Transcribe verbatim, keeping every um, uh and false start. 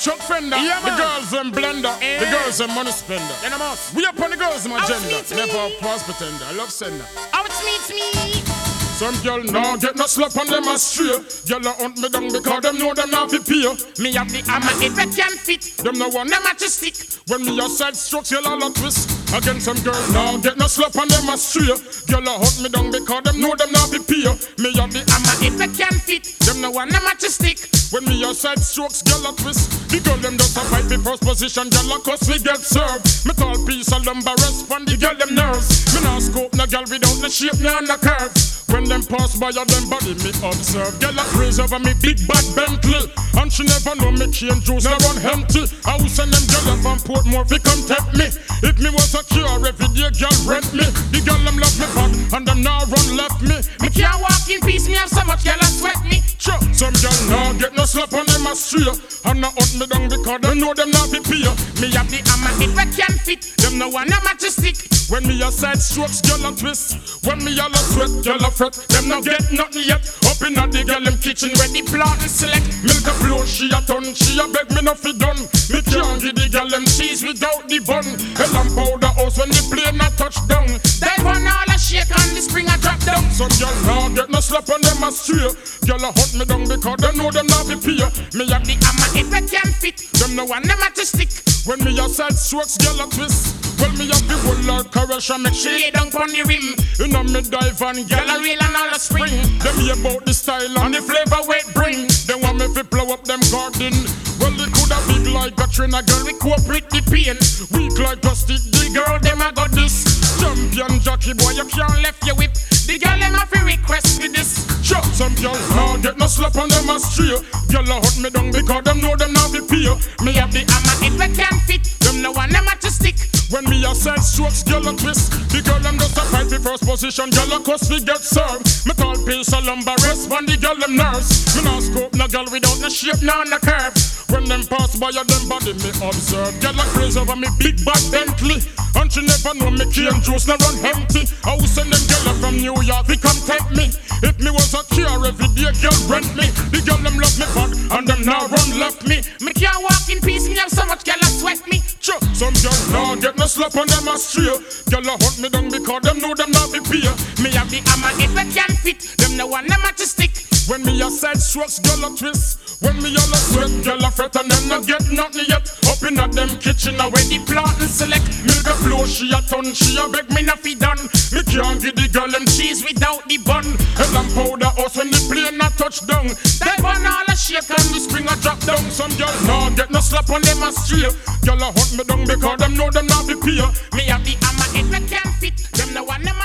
Chuck Fender. Yeah, The man. girls them blender. Eh. The girls them money spender. Then I'm out. We up on the girls my Out agenda. meets me. Never a past pretender. I love sender. Oh, it's me, it's me. Some girl now get no slap on them a stray. Girl a hunt me down because them know them not fi pay. Me have the hammer, it that can fit. Them no one Them a just stick. when me a side strokes, girl all a twist. Again some girl now get no slap on them a stray. Girl a hunt me down because them know them not fi pay. Me have the Hammer, it that can fit. Them no one, them a just stick. when me a side strokes, girl a twist. The girl them just a fight the first position, girl a cuss we get served. Me tall piece of lumber respond the girl them nerves. Me nah scope no girl without the shape nor the curve. When them pass by of them body me observe. Girl a crazy over me big bad Bentley, and she never know me chain juice now run empty. I will send them girl up from Portmore fi come take me. If me was a cure every day, girl rent me. The girl them love me back and them now run left me. Me can't walk in peace, me have so much girl a sweat me. Sure. Some girl now get no slap on them a stray, and now hunt me down because they know them not fi pay. Me have the hammer, it that can fit. Them no one, them a just stick. When me a side strokes, girl a twist. When me a la sweat, girl a fret. Them no get nothing yet. Up in the girl them kitchen where the plant and select. Milk a flow, she a ton, she a beg me no fi done. Me can't give the girl them cheese without the bun. Hell and powder house when the plane a touch down. Then one all a shake and the spring a drop down. Some girl now get no slap on them a stray. Girl a hunt me down because they know them not fi pay. Me a The hammer, it that can fit. them no one, them a just stick. When me a side strokes, girl a twist. Well me a the whole lot caress and make She she lay down on the rim. inna me dive and Girl girl a reel and all a spring. them hear about the style and the flavor we bring. They want me fi plow up them garden. Well, it coulda big like Katrina, girl. We cope with the pain. Weak like a stick. The girl them a got this. Champion jockey boy, you can't left your whip. The girl them a fi request me this. Sure, some girls now get no slap on them a stray. Girl a hunt me down because them know them not fi pay. Me have the hammer, it that can fit. Them no one, them a just stick. When me a side strokes, girl a twist. The girl them just a fight the first position. Girl a cuss we get served. Me tall piece of lumber respond the girl them nerves. Me nah scope no girl without no shape nor no curve. When them pass by of them body me observe. Girl a crazy over me big bad Bentley, and she never know me cane juice no run empty. I will send them girl from New York, they come take me. If me was a cure every day, girl rent me. The girl them love me back, and them now run left me. Me can't walk in peace, me have so much girl a sweat me. Sure, some girl now get no slap on them a stray. Girl a hunt me down because them know them not be pay. Me have the hammer, it that can fit. Them no one, them a just stick. When me a side strokes, girl a twist. When me a la sweat, girl a fret, and them not get nothing yet. Up in a them kitchen, a where the plant and select. Milk a flow, she a ton, she a beg me not fi done. Me can't give the girl them cheese without the bun. Hell and powder house when the plane a touch down. Then one all a shake And the spring a drop down. Some girls now get no slap on them a stray. Girl a hunt me down because them know them not be pay. Me have the hammer, it that can fit. Them no one, them